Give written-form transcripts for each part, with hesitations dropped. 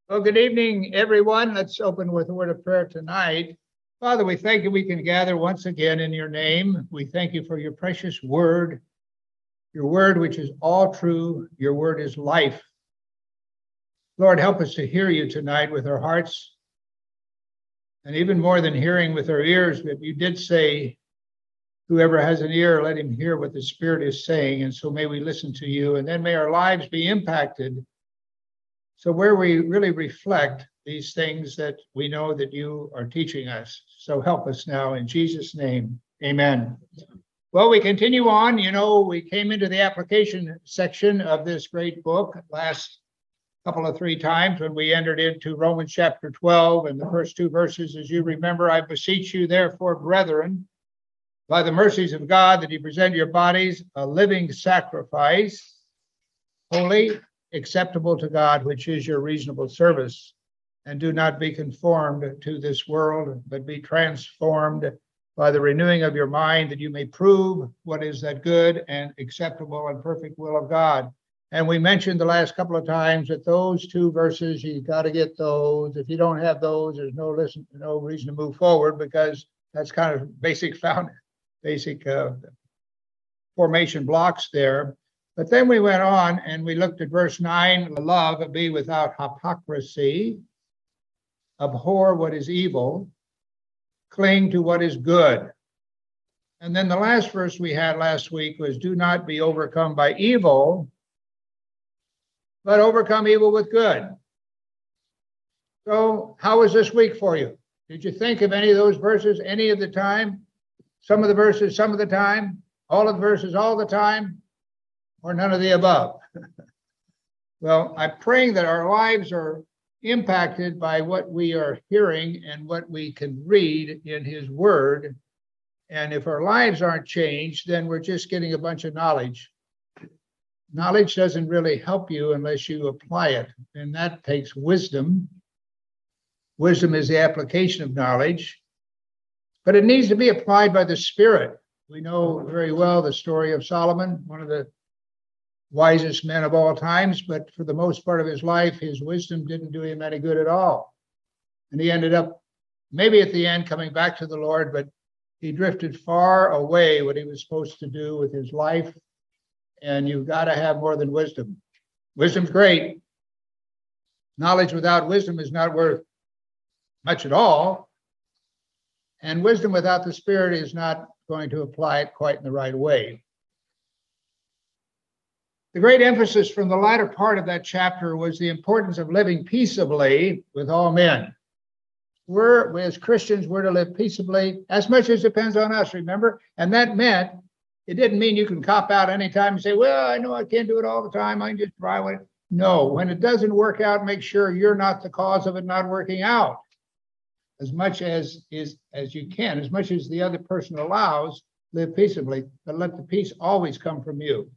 Well, good evening, everyone. Let's open with a word of prayer tonight. Father, we thank you we can gather once again in your name. We thank you for your precious word, your word which is all true. Your word is life. Lord, help us to hear you tonight with our hearts, and even more than hearing with our ears, but you did say, whoever has an ear, let him hear what the Spirit is saying. And so may we listen to you, and then may our lives be impacted. So where we really reflect these things that we know that you are teaching us. So help us now in Jesus' name. Amen. Well, we continue on. You know, we came into the application section of this great book last couple of three times when we entered into Romans chapter 12 and the first two verses. As you remember, I beseech you, therefore, brethren, by the mercies of God, that you present your bodies a living sacrifice, holy, acceptable to God, which is your reasonable service. And do not be conformed to this world, but be transformed by the renewing of your mind, that you may prove what is that good and acceptable and perfect will of God. And we mentioned the last couple of times that those two verses, you got to get those. If you don't have those, there's no reason to move forward, because that's kind of basic formation blocks there. But then we went on and we looked at verse 9, love be without hypocrisy, abhor what is evil, cling to what is good. And then the last verse we had last week was, do not be overcome by evil, but overcome evil with good. So how was this week for you? Did you think of any of those verses any of the time? Some of the verses, some of the time? All of the verses, all the time? Or none of the above? Well, I'm praying that our lives are impacted by what we are hearing and what we can read in his word. And if our lives aren't changed, then we're just getting a bunch of knowledge. Knowledge doesn't really help you unless you apply it, and that takes wisdom. Wisdom is the application of knowledge, but it needs to be applied by the Spirit. We know very well the story of Solomon, one of the wisest men of all times, but for the most part of his life, his wisdom didn't do him any good at all. And he ended up, maybe at the end, coming back to the Lord, but he drifted far away what he was supposed to do with his life. And you've got to have more than wisdom. Wisdom's great. Knowledge without wisdom is not worth much at all. And wisdom without the Spirit is not going to apply it quite in the right way. The great emphasis from the latter part of that chapter was the importance of living peaceably with all men. We as Christians, we're to live peaceably as much as depends on us, remember? And that meant, it didn't mean you can cop out anytime and say, well, I know I can't do it all the time, I can just try with it. No, when it doesn't work out, make sure you're not the cause of it not working out. As much as you can, as much as the other person allows, live peaceably, but let the peace always come from you.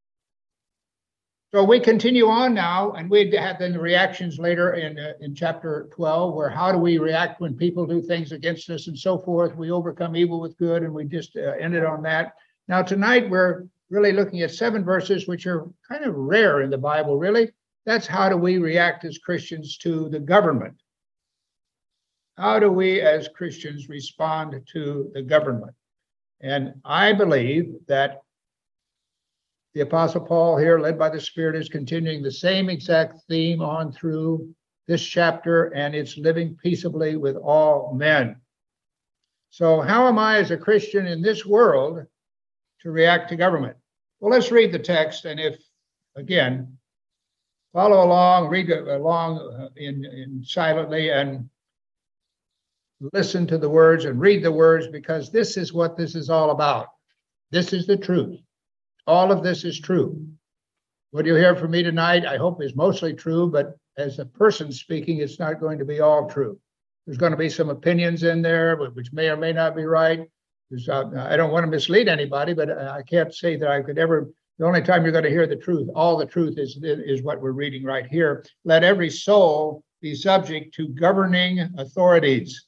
So we continue on now, and we had then the reactions later in chapter 12, where how do we react when people do things against us and so forth. We overcome evil with good, and we just ended on that. Now tonight we're really looking at 7 verses, which are kind of rare in the Bible, really. That's how do we react as Christians to the government? How do we as Christians respond to the government? And I believe that the Apostle Paul here, led by the Spirit, is continuing the same exact theme on through this chapter, and it's living peaceably with all men. So how am I as a Christian in this world to react to government? Well, let's read the text, and if, again, follow along, read along in silently, and listen to the words and read the words, because this is what this is all about. This is the truth. All of this is true. What you hear from me tonight, I hope, is mostly true, but as a person speaking, it's not going to be all true. There's going to be some opinions in there, which may or may not be right. I don't want to mislead anybody, but I can't say that I could ever. The only time you're going to hear the truth, all the truth is what we're reading right here. Let every soul be subject to governing authorities.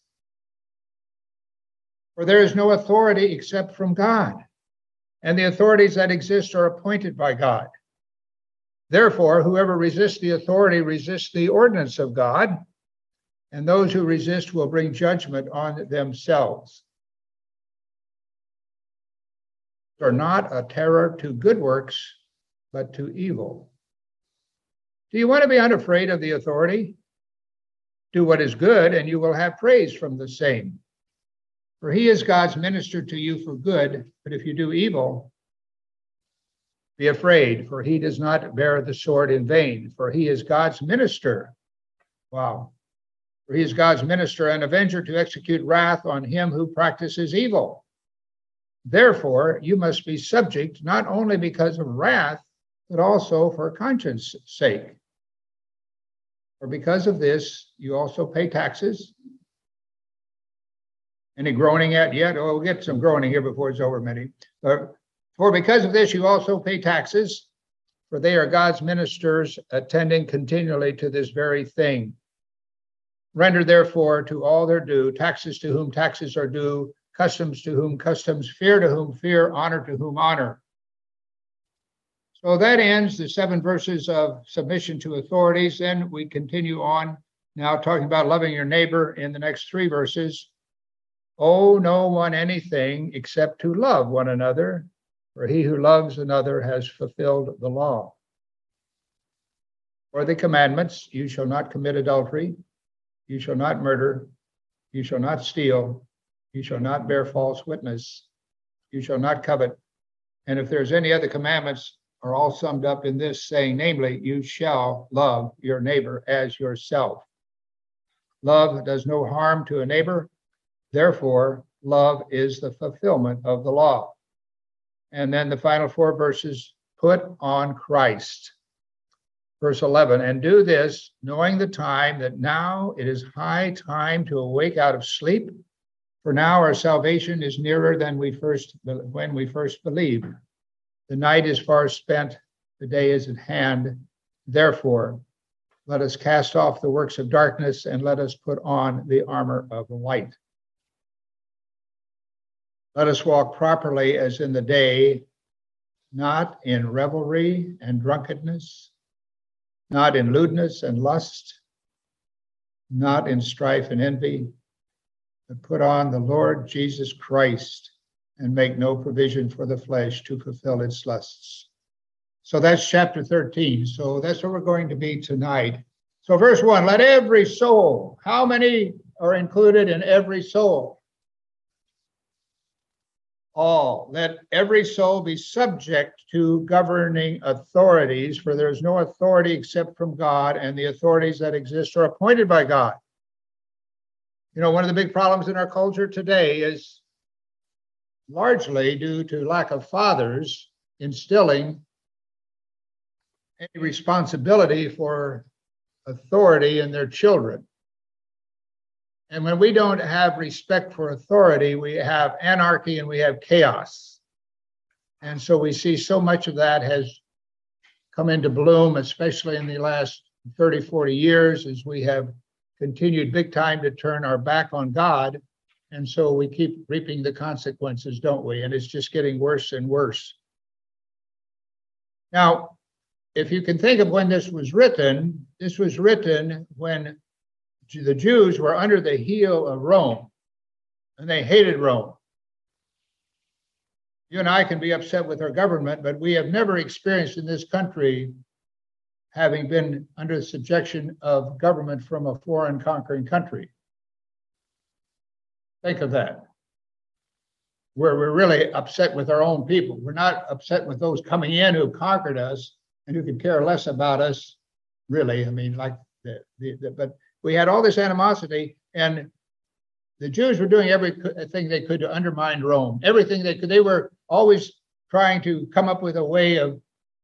For there is no authority except from God, and the authorities that exist are appointed by God. Therefore, whoever resists the authority resists the ordinance of God, and those who resist will bring judgment on themselves. Are not a terror to good works, but to evil. Do you want to be unafraid of the authority? Do what is good, and you will have praise from the same. For he is God's minister to you for good, but if you do evil, be afraid, for he does not bear the sword in vain, for he is God's minister. Wow. For he is God's minister and avenger to execute wrath on him who practices evil. Therefore, you must be subject, not only because of wrath, but also for conscience sake. For because of this, you also pay taxes. Any groaning yet? Oh, we'll get some groaning here before it's over, Mitty. For because of this, you also pay taxes, for they are God's ministers, attending continually to this very thing. Render therefore to all their due, taxes to whom taxes are due, customs to whom customs, fear to whom fear, honor to whom honor. So that ends the 7 verses of submission to authorities. Then we continue on now talking about loving your neighbor in the next 3 verses. Owe no one anything except to love one another, for he who loves another has fulfilled the law. For the commandments, you shall not commit adultery, you shall not murder, you shall not steal, you shall not bear false witness, you shall not covet. And if there's any other commandments, are all summed up in this saying, namely, you shall love your neighbor as yourself. Love does no harm to a neighbor. Therefore, love is the fulfillment of the law. And then the final 4 verses, put on Christ. Verse 11, and do this, knowing the time, that now it is high time to awake out of sleep. For now our salvation is nearer than when we first believed. The night is far spent, the day is at hand. Therefore, let us cast off the works of darkness and let us put on the armor of light. Let us walk properly as in the day, not in revelry and drunkenness, not in lewdness and lust, not in strife and envy, but put on the Lord Jesus Christ and make no provision for the flesh to fulfill its lusts. So that's chapter 13. So that's where we're going to be tonight. So verse 1, let every soul, how many are included in every soul? All. Let every soul be subject to governing authorities, for there is no authority except from God, and the authorities that exist are appointed by God. You know, one of the big problems in our culture today is largely due to lack of fathers instilling any responsibility for authority in their children. And when we don't have respect for authority, we have anarchy and we have chaos. And so we see so much of that has come into bloom, especially in the last 30, 40 years, as we have continued big time to turn our back on God. And so we keep reaping the consequences, don't we? And it's just getting worse and worse. Now, if you can think of when this was written when the Jews were under the heel of Rome, and they hated Rome. You and I can be upset with our government, but we have never experienced in this country having been under the subjection of government from a foreign conquering country. Think of that. We're really upset with our own people. We're not upset with those coming in who conquered us and who could care less about us, really. I mean, like but we had all this animosity, and the Jews were doing everything they could to undermine Rome. Everything they could. They were always trying to come up with a way of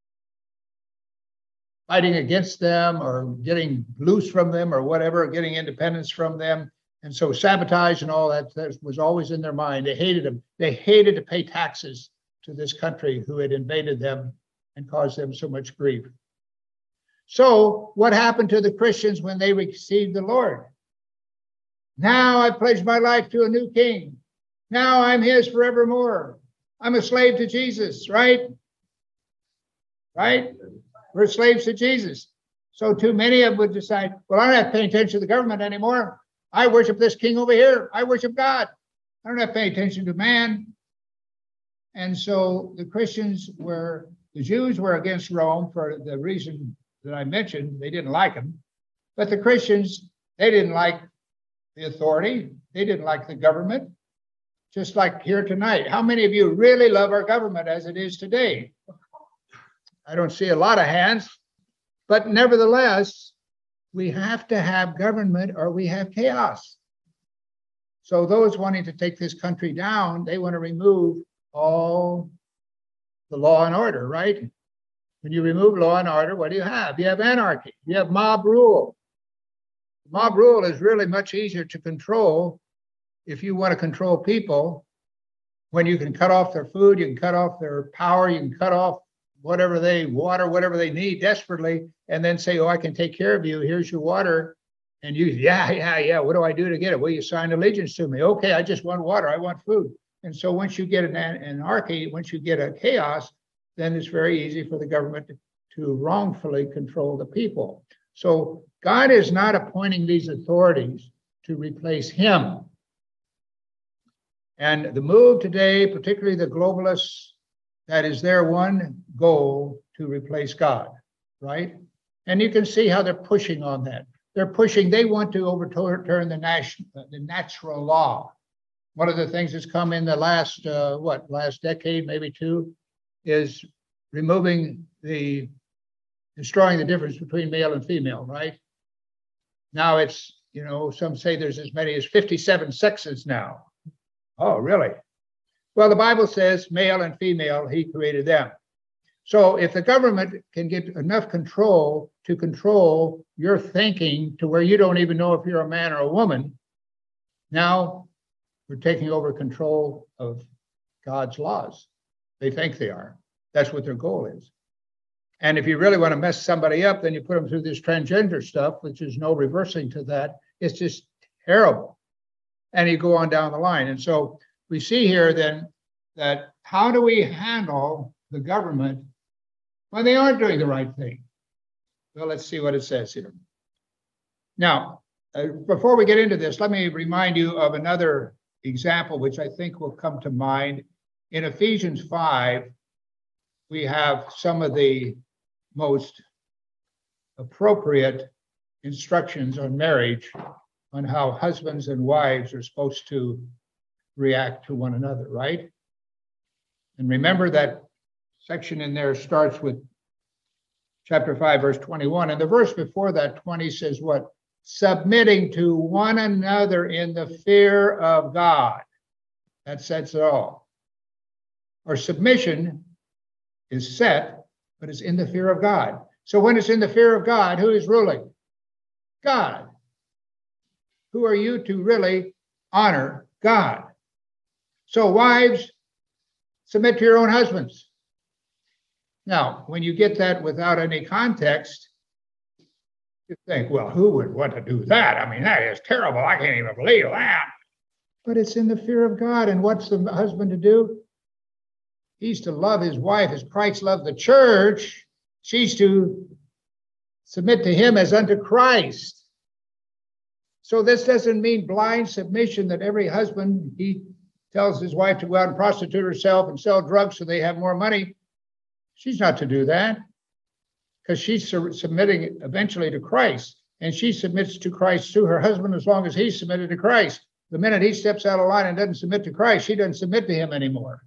fighting against them or getting loose from them or whatever, getting independence from them. And so sabotage and all that was always in their mind. They hated them. They hated to pay taxes to this country who had invaded them and caused them so much grief. So what happened to the Christians when they received the Lord? Now I pledge my life to a new king. Now I'm his forevermore. I'm a slave to Jesus, right? Right? We're slaves to Jesus. So too many of them would decide, well, I don't have to pay attention to the government anymore. I worship this king over here. I worship God. I don't have to pay attention to man. And so the Jews were against Rome for the reason that I mentioned. They didn't like him. But the Christians, they didn't like the authority. They didn't like the government. Just like here tonight. How many of you really love our government as it is today? I don't see a lot of hands. But nevertheless, we have to have government or we have chaos. So those wanting to take this country down, they want to remove all the law and order, right? When you remove law and order, what do you have? You have anarchy. You have mob rule. Mob rule is really much easier to control if you want to control people when you can cut off their food, you can cut off their power, you can cut off whatever they need desperately, and then say, oh, I can take care of you. Here's your water. And you, yeah. What do I do to get it? Well, you sign allegiance to me. Okay, I just want water. I want food. And so once you get an anarchy, once you get a chaos, then it's very easy for the government to wrongfully control the people. So God is not appointing these authorities to replace him. And the move today, particularly the globalists, that is their one goal, to replace God, right? And you can see how they're pushing on that. They want to overturn the natural law. One of the things that's come in the last decade, maybe two, is destroying the difference between male and female, right? Now it's, some say there's as many as 57 sexes now. Oh, really? Well, the Bible says male and female, he created them. So if the government can get enough control to control your thinking to where you don't even know if you're a man or a woman, now we're taking over control of God's laws. They think they are. That's what their goal is. And if you really want to mess somebody up, then you put them through this transgender stuff, which is no reversing to that. It's just terrible. And you go on down the line. And so we see here then that how do we handle the government when they aren't doing the right thing? Well, let's see what it says here. Now, before we get into this, let me remind you of another example, which I think will come to mind. In Ephesians 5, we have some of the most appropriate instructions on marriage, on how husbands and wives are supposed to react to one another, right? And remember that section in there starts with chapter 5, verse 21. And the verse before that, 20, says what? Submitting to one another in the fear of God. That sets it all. Or submission is set, but it's in the fear of God. So when it's in the fear of God, who is ruling? God. Who are you to really honor? God. So wives, submit to your own husbands. Now, when you get that without any context, you think, well, who would want to do that? I mean, that is terrible. I can't even believe that. But it's in the fear of God. And what's the husband to do? He's to love his wife as Christ loved the church. She's to submit to him as unto Christ. So this doesn't mean blind submission that every husband, he tells his wife to go out and prostitute herself and sell drugs so they have more money. She's not to do that, because she's submitting eventually to Christ, and she submits to Christ through her husband as long as he's submitted to Christ. The minute he steps out of line and doesn't submit to Christ, she doesn't submit to him anymore.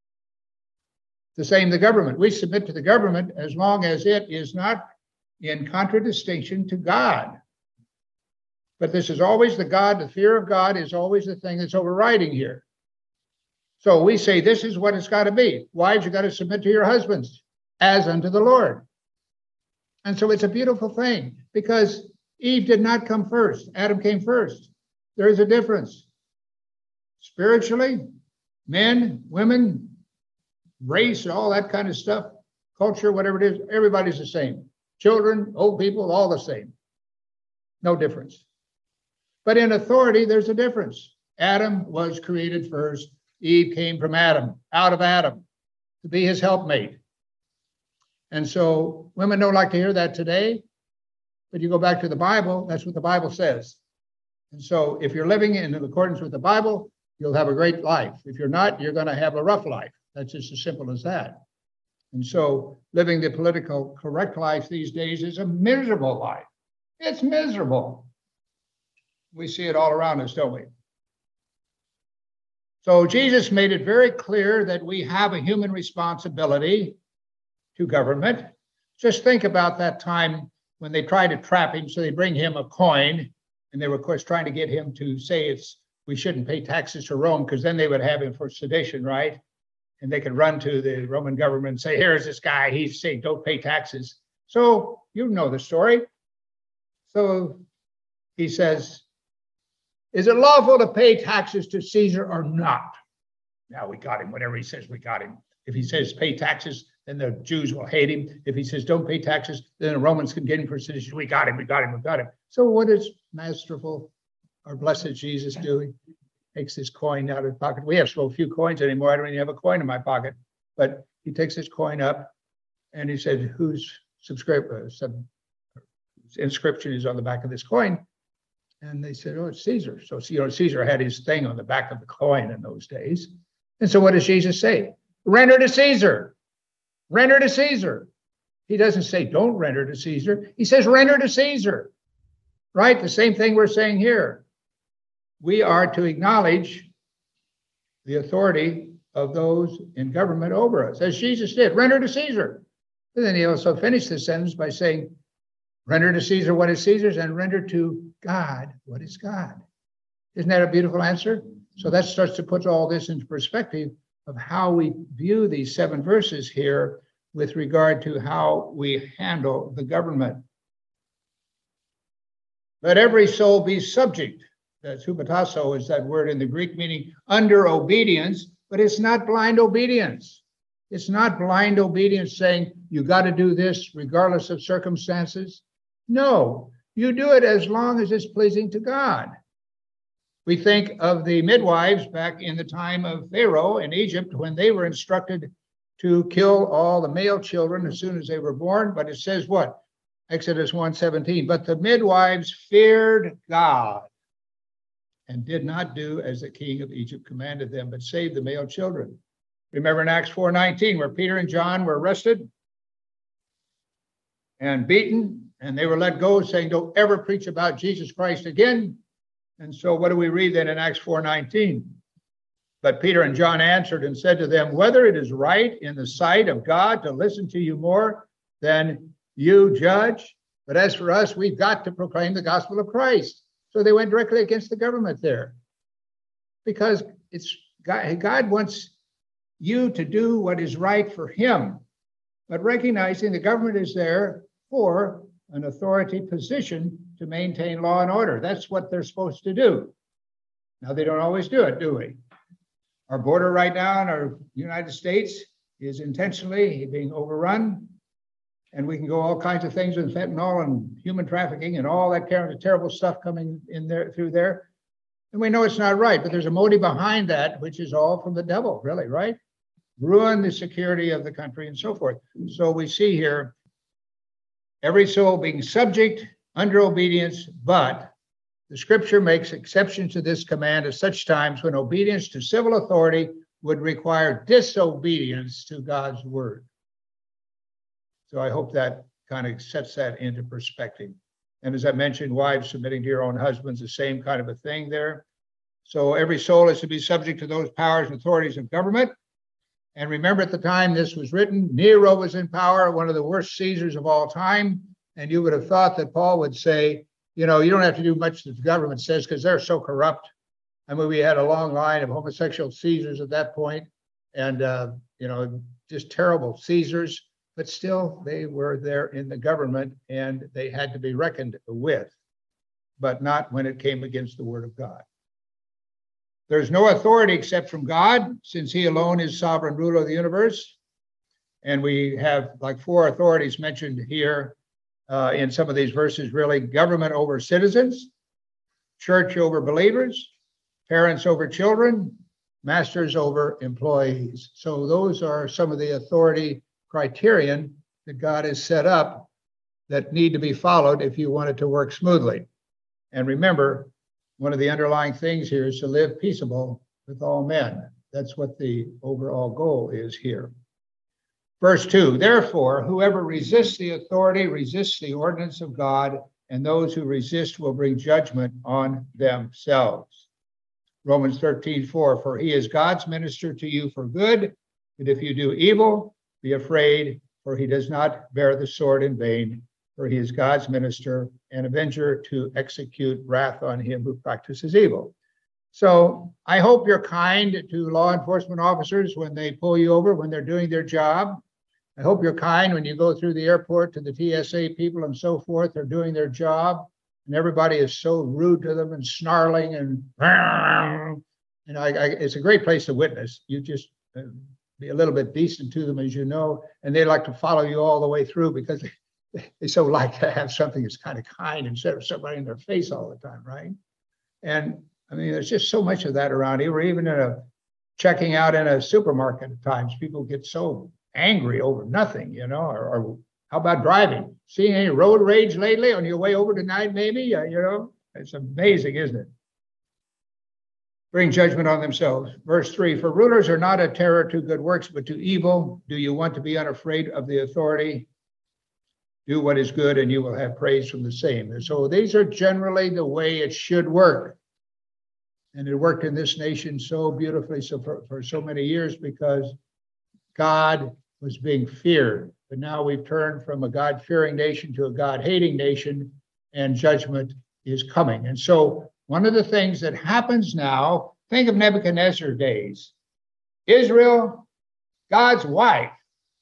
The same the government. We submit to the government as long as it is not in contradistinction to God. But this is always the fear of God is always the thing that's overriding here. So we say this is what it's got to be. Wives, you got to submit to your husbands as unto the Lord. And so it's a beautiful thing, because Eve did not come first. Adam came first. There is a difference. Spiritually, men, women, race, all that kind of stuff, culture, whatever it is, everybody's the same. Children, old people, all the same. No difference. But in authority, there's a difference. Adam was created first. Eve came from Adam, out of Adam, to be his helpmate. And so women don't like to hear that today, but you go back to the Bible, that's what the Bible says. And so if you're living in accordance with the Bible, you'll have a great life. If you're not, you're going to have a rough life. That's just as simple as that. And so living the political correct life these days is a miserable life. It's miserable. We see it all around us, don't we? So Jesus made it very clear that we have a human responsibility to government. Just think about that time when they tried to trap him, so they bring him a coin, and they were, of course, trying to get him to say we shouldn't pay taxes to Rome, because then they would have him for sedition, right? And they could run to the Roman government and say, here's this guy, he's saying don't pay taxes. So you know the story. So he says, is it lawful to pay taxes to Caesar or not? Now we got him. Whatever he says, we got him. If he says pay taxes, then the Jews will hate him. If he says don't pay taxes, then the Romans can get him for sedition. We got him, we got him, we got him. So what does masterful, our blessed Jesus do? He takes this coin out of his pocket. We have so few coins anymore. I don't even have a coin in my pocket. But he takes this coin up and he said, whose inscription is on the back of this coin? And they said, oh, it's Caesar. So, Caesar had his thing on the back of the coin in those days. And so what does Jesus say? Render to Caesar. Render to Caesar. He doesn't say don't render to Caesar. He says render to Caesar. Right? The same thing we're saying here. We are to acknowledge the authority of those in government over us, as Jesus did. Render to Caesar. And then he also finished the sentence by saying, render to Caesar what is Caesar's, and render to God what is God. Isn't that a beautiful answer? So that starts to put all this into perspective of how we view these 7 verses here with regard to how we handle the government. Let every soul be subject. That's hupotasso is that word in the Greek meaning under obedience, but it's not blind obedience. It's not blind obedience saying you got to do this regardless of circumstances. No, you do it as long as it's pleasing to God. We think of the midwives back in the time of Pharaoh in Egypt when they were instructed to kill all the male children as soon as they were born. But it says what? Exodus 1:17. But the midwives feared God and did not do as the king of Egypt commanded them, but saved the male children. Remember in Acts 4:19 where Peter and John were arrested and beaten, and they were let go saying, don't ever preach about Jesus Christ again. And so what do we read then in Acts 4:19? But Peter and John answered and said to them, whether it is right in the sight of God to listen to you more than you judge, but as for us, we've got to proclaim the gospel of Christ. So they went directly against the government there because it's God wants you to do what is right for him, but recognizing the government is there for an authority position to maintain law and order. That's what they're supposed to do. Now, they don't always do it, do we? Our border right now in our United States is intentionally being overrun, and we can go all kinds of things with fentanyl and human trafficking and all that kind of terrible stuff coming in there through there. And we know it's not right, but there's a motive behind that, which is all from the devil, really, right? Ruin the security of the country and so forth. So we see here every soul being subject under obedience, but the scripture makes exceptions to this command at such times when obedience to civil authority would require disobedience to God's word. So I hope that kind of sets that into perspective. And as I mentioned, wives submitting to your own husbands, the same kind of a thing there. So every soul is to be subject to those powers and authorities of government. And remember, at the time this was written, Nero was in power, one of the worst Caesars of all time. And you would have thought that Paul would say, you know, you don't have to do much that the government says because they're so corrupt. I mean, we had a long line of homosexual Caesars at that point, and, you know, just terrible Caesars. But still, they were there in the government and they had to be reckoned with, but not when it came against the word of God. There's no authority except from God, since he alone is sovereign ruler of the universe. And we have like 4 authorities mentioned here in some of these verses, really: government over citizens, church over believers, parents over children, masters over employees. So those are some of the authority criterion that God has set up that need to be followed if you want it to work smoothly. And remember, one of the underlying things here is to live peaceable with all men. That's what the overall goal is here. Verse 2, therefore, whoever resists the authority resists the ordinance of God, and those who resist will bring judgment on themselves. Romans 13:4, for he is God's minister to you for good, but if you do evil, be afraid, for he does not bear the sword in vain, for he is God's minister and avenger to execute wrath on him who practices evil. So I hope you're kind to law enforcement officers when they pull you over, when they're doing their job. I hope you're kind when you go through the airport to the TSA people and so forth. They're doing their job, and everybody is so rude to them and snarling and it's a great place to witness. You just be a little bit decent to them, as you know, and they like to follow you all the way through because they so like to have something that's kind of kind instead of somebody in their face all the time, right? And I mean, there's just so much of that around here. Or even checking out in a supermarket at times, people get so angry over nothing, or how about driving? Seeing any road rage lately on your way over tonight, maybe? It's amazing, isn't it? Bring judgment on themselves. Verse 3, for rulers are not a terror to good works, but to evil. Do you want to be unafraid of the authority? Do what is good, and you will have praise from the same. And so these are generally the way it should work. And it worked in this nation so beautifully for so many years because God was being feared. But now we've turned from a God-fearing nation to a God-hating nation, and judgment is coming. And so one of the things that happens now, think of Nebuchadnezzar's days. Israel, God's wife,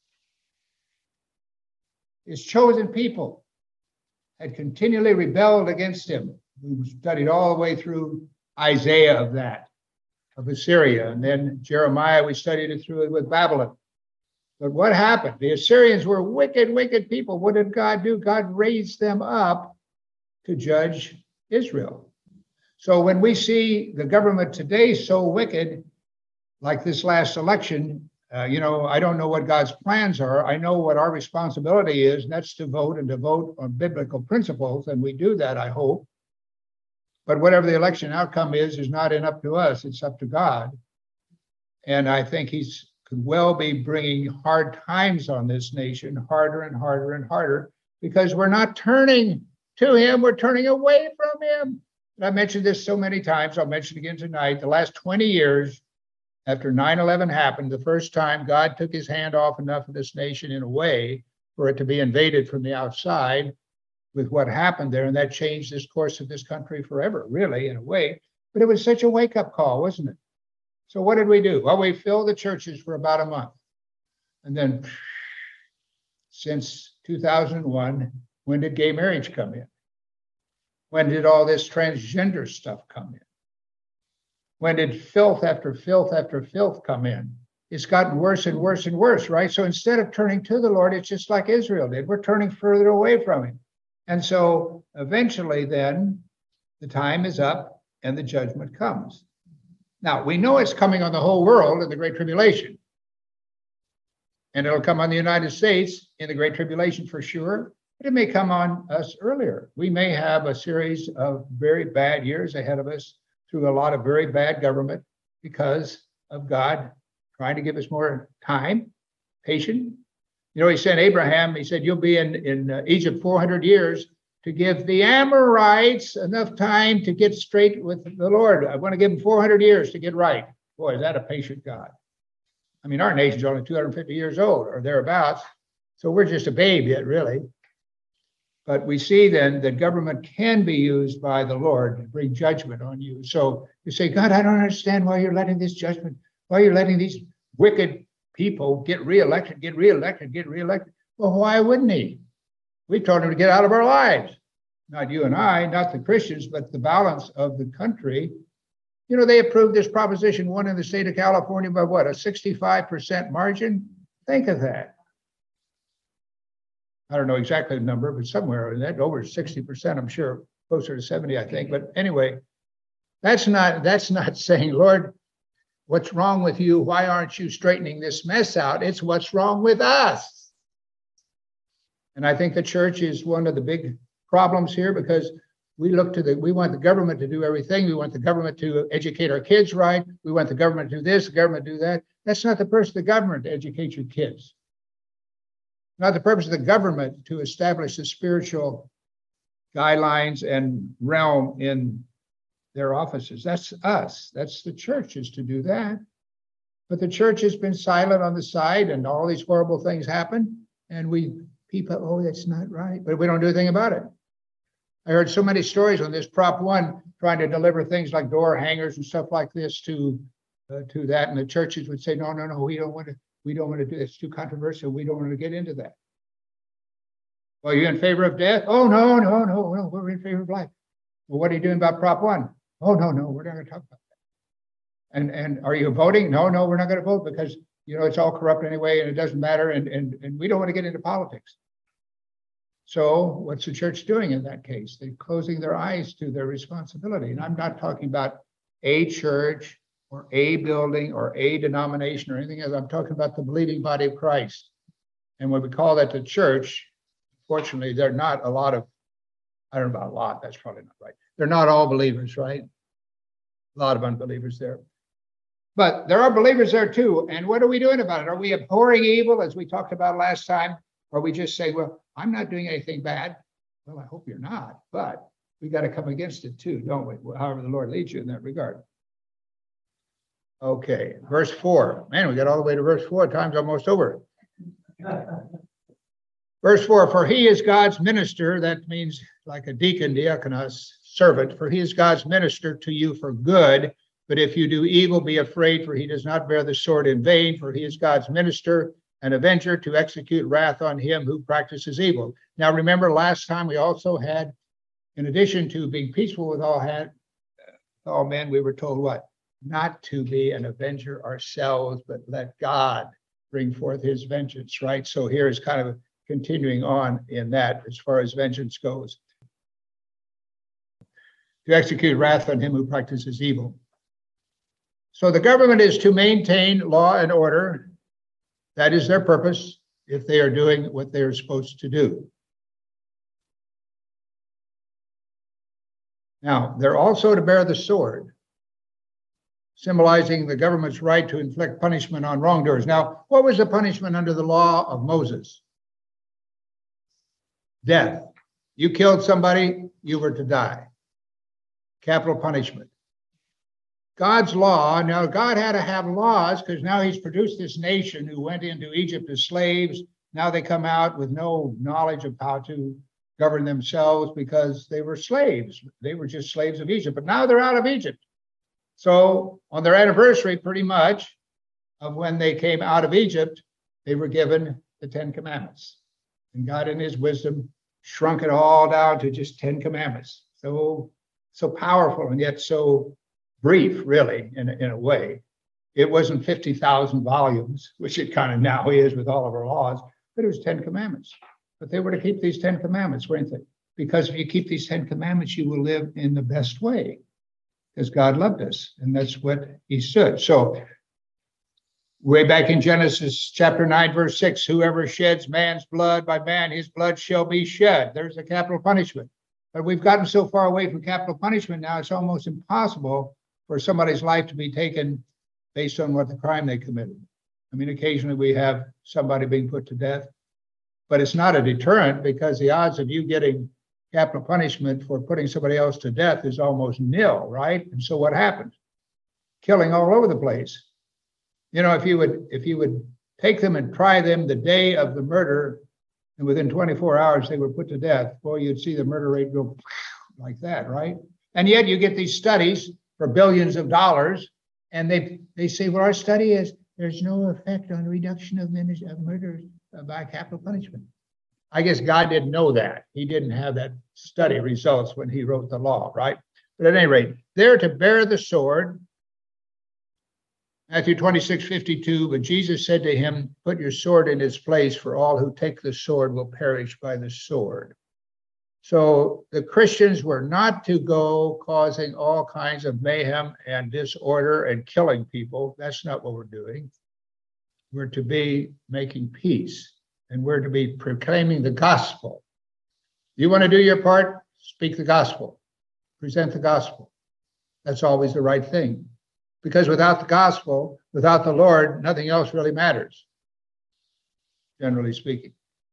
his chosen people, had continually rebelled against him. We studied all the way through Isaiah of Assyria. And then Jeremiah, we studied it through with Babylon. But what happened? The Assyrians were wicked, wicked people. What did God do? God raised them up to judge Israel. So when we see the government today so wicked, like this last election, I don't know what God's plans are. I know what our responsibility is, and that's to vote on biblical principles. And we do that, I hope. But whatever the election outcome is not up to us. It's up to God. And I think could well be bringing hard times on this nation, harder and harder and harder, because we're not turning to him. We're turning away from him. And I mentioned this so many times. I'll mention it again tonight. The last 20 years after 9/11 happened, the first time God took his hand off enough of this nation in a way for it to be invaded from the outside with what happened there. And that changed this course of this country forever, really, in a way. But it was such a wake-up call, wasn't it? So what did we do? Well, we filled the churches for about a month. And then since 2001, when did gay marriage come in? When did all this transgender stuff come in? When did filth after filth after filth come in? It's gotten worse and worse and worse, right? So instead of turning to the Lord, it's just like Israel did. We're turning further away from him. And so eventually then the time is up and the judgment comes. Now, we know it's coming on the whole world in the Great Tribulation. And it'll come on the United States in the Great Tribulation for sure, but it may come on us earlier. We may have a series of very bad years ahead of us through a lot of very bad government because of God trying to give us more time, patience. He sent Abraham, he said, you'll be in Egypt 400 years to give the Amorites enough time to get straight with the Lord. I want to give them 400 years to get right. Boy, is that a patient God. I mean, our nation's only 250 years old or thereabouts, so we're just a babe yet, really. But we see then that government can be used by the Lord to bring judgment on you. So you say, God, I don't understand why you're letting this judgment, why you're letting these wicked people get reelected. Well, why wouldn't he? We told him to get out of our lives. Not you and I, not the Christians, but the balance of the country. They approved this Proposition 1 in the state of California by what, a 65% margin? Think of that. I don't know exactly the number, but somewhere in that, over 60%, I'm sure, closer to 70, I think. But anyway, that's not saying, Lord, what's wrong with you? Why aren't you straightening this mess out? It's what's wrong with us. And I think the church is one of the big problems here because we want the government to do everything. We want the government to educate our kids right. We want the government to do this, the government to do that. That's not the purpose of the government to educate your kids. Not the purpose of the government to establish the spiritual guidelines and realm in their offices. That's us. That's the churches to do that. But the church has been silent on the side, and all these horrible things happen. And people, oh, that's not right. But we don't do anything about it. I heard so many stories on this Prop 1 trying to deliver things like door hangers and stuff like this to that. And the churches would say, no, we don't want to do it. It's too controversial. We don't want to get into that. Well, you in favor of death? Oh, no, we're in favor of life. Well, what are you doing about Prop 1? Oh, no, we're not going to talk about that. And are you voting? No, we're not going to vote because, it's all corrupt anyway and it doesn't matter. And we don't want to get into politics. So what's the church doing in that case? They're closing their eyes to their responsibility. And I'm not talking about a church or a building or a denomination or anything else. I'm talking about the believing body of Christ. And when we call that the church, fortunately, they're not a lot of, I don't know about a lot, that's probably not right. They're not all believers, right? A lot of unbelievers there. But there are believers there too. And what are we doing about it? Are we abhorring evil, as we talked about last time? Or we just say, well, I'm not doing anything bad. Well, I hope you're not, but we got to come against it too, don't we? However the Lord leads you in that regard. Okay, verse 4. Man, we got all the way to verse 4. Time's almost over. Verse 4, for he is God's minister. That means like a deacon, diakonos, servant. For he is God's minister to you for good. But if you do evil, be afraid, for he does not bear the sword in vain. For he is God's minister, an avenger to execute wrath on him who practices evil. Now, remember last time we also had, in addition to being peaceful with all men, we were told what? Not to be an avenger ourselves, but let God bring forth his vengeance, right? So here is kind of continuing on in that as far as vengeance goes. To execute wrath on him who practices evil. So the government is to maintain law and order. That is their purpose if they are doing what they're supposed to do. Now, they're also to bear the sword, symbolizing the government's right to inflict punishment on wrongdoers. Now, what was the punishment under the law of Moses? Death. You killed somebody, you were to die. Capital punishment. God's law, now God had to have laws because now he's produced this nation who went into Egypt as slaves. Now they come out with no knowledge of how to govern themselves because they were slaves. They were just slaves of Egypt, but now they're out of Egypt. So on their anniversary, pretty much, of when they came out of Egypt, they were given the 10 Commandments. And God in his wisdom shrunk it all down to just 10 Commandments. So powerful and yet so brief, really, in a way. It wasn't 50,000 volumes, which it kind of now is with all of our laws, but it was 10 Commandments. But they were to keep these 10 Commandments, weren't they? Because if you keep these 10 Commandments, you will live in the best way. Because God loved us, and that's what he stood. So way back in Genesis chapter 9, verse 6, whoever sheds man's blood, by man his blood shall be shed. There's a capital punishment. But we've gotten so far away from capital punishment now, it's almost impossible for somebody's life to be taken based on what the crime they committed. I mean, occasionally we have somebody being put to death, but it's not a deterrent because the odds of you getting capital punishment for putting somebody else to death is almost nil, right? And so what happens? Killing all over the place. You know, if you would take them and try them the day of the murder, and within 24 hours they were put to death, boy, you'd see the murder rate go like that, right? And yet you get these studies for billions of dollars, and they say, well, our study is there's no effect on reduction of murders by capital punishment. I guess God didn't know that. He didn't have that study results when he wrote the law, right? But at any rate, they're to bear the sword. Matthew 26:52, but Jesus said to him, put your sword in its place, for all who take the sword will perish by the sword. So the Christians were not to go causing all kinds of mayhem and disorder and killing people. That's not what we're doing. We're to be making peace. and we're to be proclaiming the gospel. You want to do your part? Speak the gospel, present the gospel. That's always the right thing. Because without the gospel, without the Lord, nothing else really matters, generally speaking.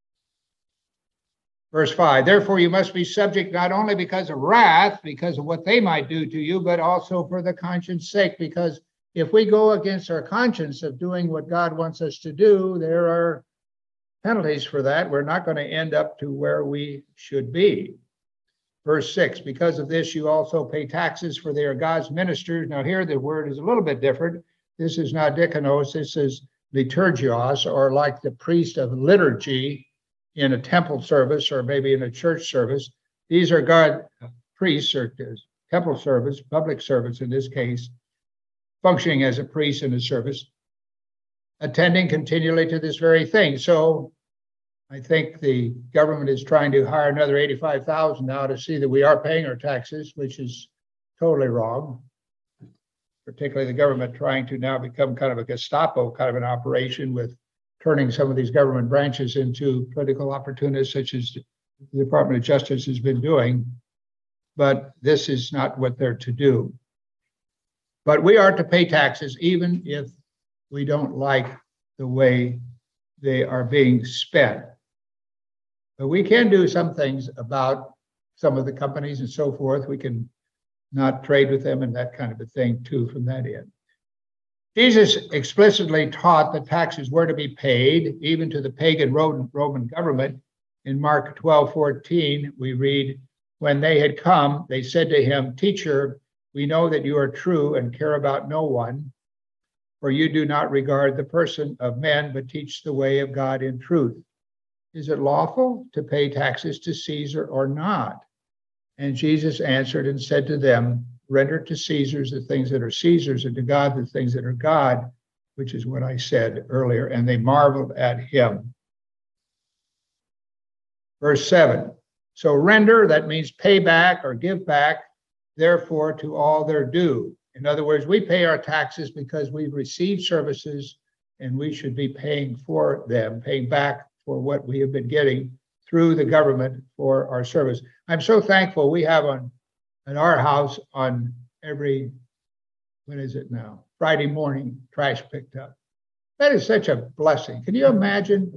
Verse 5, therefore you must be subject not only because of wrath, because of what they might do to you, but also for the conscience sake. Because if we go against our conscience of doing what God wants us to do, there are penalties for that. We're not going to end up to where we should be. Verse 6, because of this you also pay taxes, for they are God's ministers. Now here the word is a little bit different. This is not diakonos, this is liturgios, or like the priest of liturgy in a temple service or maybe in a church service. These are God priests or temple service, public service in this case, functioning as a priest in a service, attending continually to this very thing. So I think the government is trying to hire another 85,000 now to see that we are paying our taxes, which is totally wrong. Particularly the government trying to now become kind of a Gestapo kind of an operation with turning some of these government branches into political opportunists, such as the Department of Justice has been doing. But this is not what they're to do. But we are to pay taxes, even if we don't like the way they are being spent. But we can do some things about some of the companies and so forth. We can not trade with them and that kind of a thing too from that end. Jesus explicitly taught that taxes were to be paid, even to the pagan Roman government. In Mark 12:14, we read, when they had come, they said to him, teacher, we know that you are true and care about no one, for you do not regard the person of men, but teach the way of God in truth. Is it lawful to pay taxes to Caesar or not? And Jesus answered and said to them, render to Caesar's the things that are Caesar's, and to God the things that are God, which is what I said earlier. And they marveled at him. Verse 7, so render, that means pay back or give back, therefore to all their due. In other words, we pay our taxes because we've received services and we should be paying for them, paying back for what we have been getting through the government for our service. I'm so thankful we have at our house on every, when is it now? Friday morning, trash picked up. That is such a blessing. Can you imagine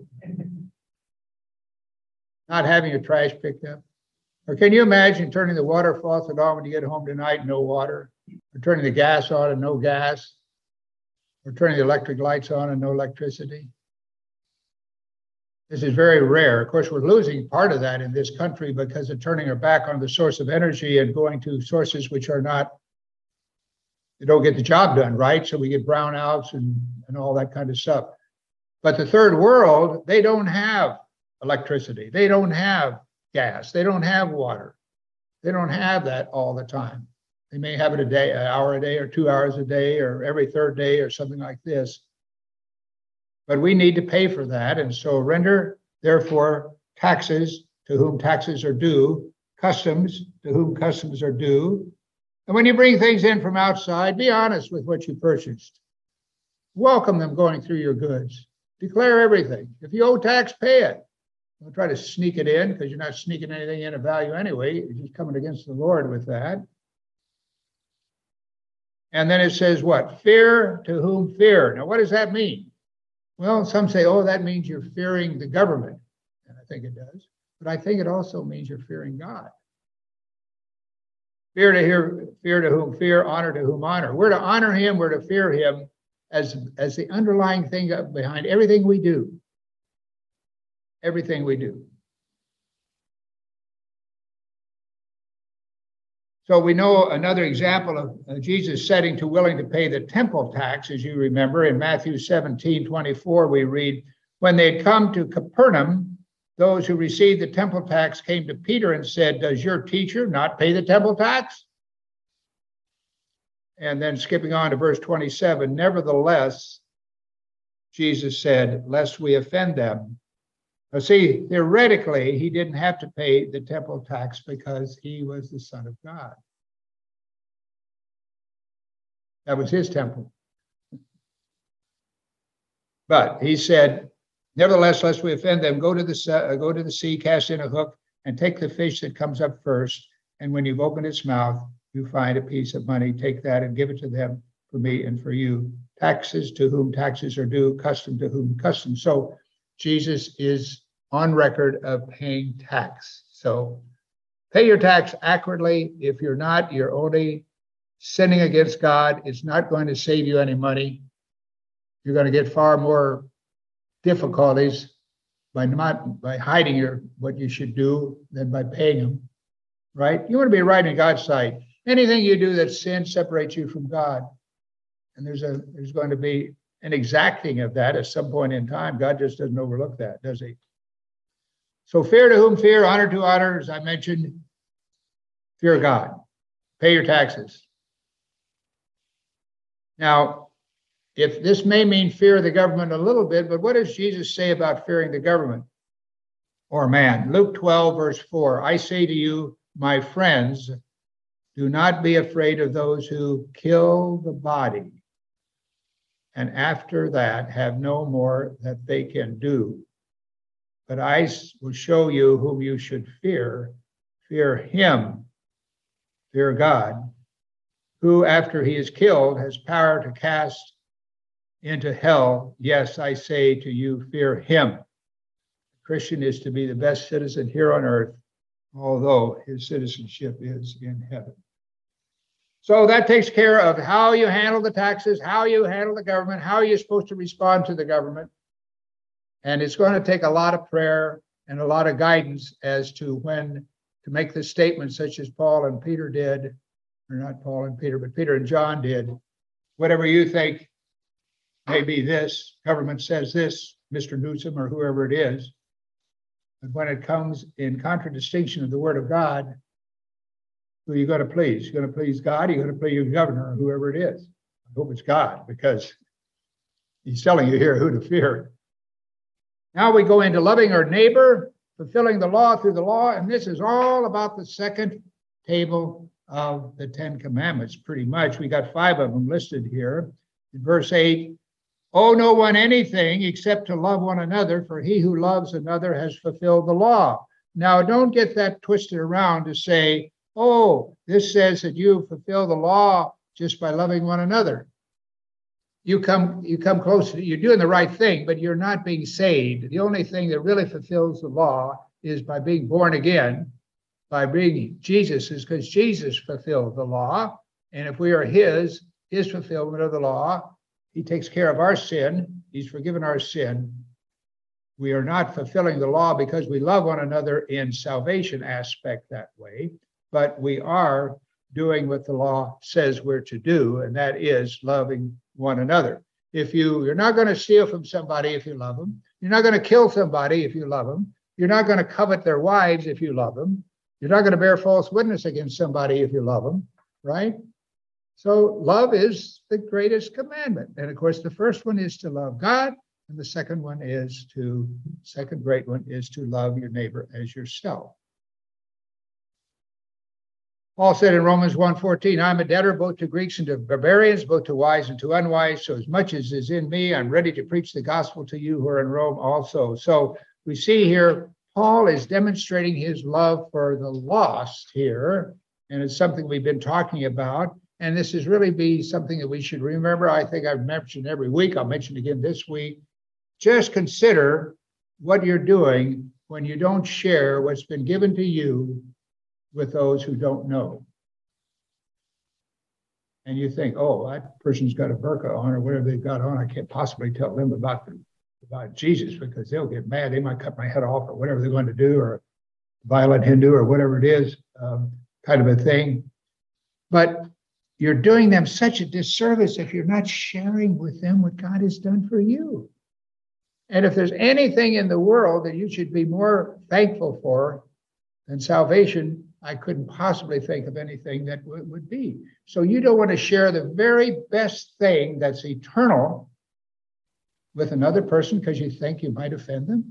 not having your trash picked up? Or can you imagine turning the water faucet on when you get home tonight and no water? Or turning the gas on and no gas? Or turning the electric lights on and no electricity? This is very rare. Of course, we're losing part of that in this country because of turning our back on the source of energy and going to sources which are not, they don't get the job done right. So we get brownouts and all that kind of stuff. But the third world, they don't have electricity. They don't have gas. They don't have water. They don't have that all the time. They may have it a day, an hour a day or 2 hours a day or every third day or something like this. But we need to pay for that. And so render, therefore, taxes to whom taxes are due, customs to whom customs are due. And when you bring things in from outside, be honest with what you purchased. Welcome them going through your goods. Declare everything. If you owe tax, pay it. Don't try to sneak it in because you're not sneaking anything in of value anyway. You're just coming against the Lord with that. And then it says what? Fear to whom fear. Now, what does that mean? Well, some say, oh, that means you're fearing the government. And I think it does. But I think it also means you're fearing God. Fear to whom fear, honor to whom honor. We're to honor him, we're to fear him as the underlying thing behind everything we do. Everything we do. So we know another example of Jesus setting to willing to pay the temple tax, as you remember, in Matthew 17:24, we read, when they had come to Capernaum, those who received the temple tax came to Peter and said, does your teacher not pay the temple tax? And then skipping on to verse 27, nevertheless, Jesus said, lest we offend them. Now see, theoretically, he didn't have to pay the temple tax because he was the Son of God. That was his temple. But he said, Nevertheless, lest we offend them, go to the sea, cast in a hook, and take the fish that comes up first. And when you've opened its mouth, you find a piece of money. Take that and give it to them for me and for you. Taxes to whom taxes are due, custom to whom custom. So Jesus is on record of paying tax. So pay your tax accurately. If you're not, you're only sinning against God. It's not going to save you any money. You're going to get far more difficulties by hiding what you should do than by paying them, right? You want to be right in God's sight. Anything you do that's sin separates you from God. And there's going to be an exacting of that at some point in time. God just doesn't overlook that, does he? So fear to whom fear, honor to honor, as I mentioned, fear God. Pay your taxes. Now, if this may mean fear of the government a little bit, but what does Jesus say about fearing the government or man? Luke 12, verse 4, I say to you, my friends, do not be afraid of those who kill the body, and after that have no more that they can do. But I will show you whom you should fear. Fear him, fear God, who after he is killed has power to cast into hell. Yes, I say to you, fear him. A Christian is to be the best citizen here on earth, although his citizenship is in heaven. So that takes care of how you handle the taxes, how you handle the government, how you're supposed to respond to the government. And it's going to take a lot of prayer and a lot of guidance as to when to make the statement, such as Paul and Peter did, or not Paul and Peter, but Peter and John did. Whatever you think may be this, government says this, Mr. Newsom or whoever it is. But when it comes in contradistinction of the word of God, who are you going to please? You're going to please God? You're going to please your governor or whoever it is? I hope it's God, because he's telling you here who to fear. Now we go into loving our neighbor, fulfilling the law through the law, and this is all about the second table of the Ten Commandments, pretty much. We got 5 of them listed here. In verse 8, owe no one anything except to love one another, for he who loves another has fulfilled the law. Now, don't get that twisted around to say, oh, this says that you fulfill the law just by loving one another. You come close to, you're doing the right thing, but you're not being saved. The only thing that really fulfills the law is by being born again, by being Jesus's, because Jesus fulfilled the law. And if we are his fulfillment of the law, he takes care of our sin. He's forgiven our sin. We are not fulfilling the law because we love one another in salvation aspect that way, but we are doing what the law says we're to do, and that is loving one another. You're not going to steal from somebody if you love them. You're not going to kill somebody if you love them. You're not going to covet their wives if you love them. You're not going to bear false witness against somebody if you love them, right? So love is the greatest commandment. And of course, the first one is to love God. And the second great one is to love your neighbor as yourself. Paul said in Romans 1:14, I'm a debtor both to Greeks and to barbarians, both to wise and to unwise. So as much as is in me, I'm ready to preach the gospel to you who are in Rome also. So we see here, Paul is demonstrating his love for the lost here. And it's something we've been talking about. And this is really be something that we should remember. I think I've mentioned every week. I'll mention again this week. Just consider what you're doing when you don't share what's been given to you with those who don't know. And you think, oh, that person's got a burqa on or whatever they've got on. I can't possibly tell them about Jesus because they'll get mad. They might cut my head off or whatever they're going to do, or violent Hindu or whatever it is, kind of a thing. But you're doing them such a disservice if you're not sharing with them what God has done for you. And if there's anything in the world that you should be more thankful for than salvation, I couldn't possibly think of anything that would be. So you don't want to share the very best thing that's eternal with another person because you think you might offend them.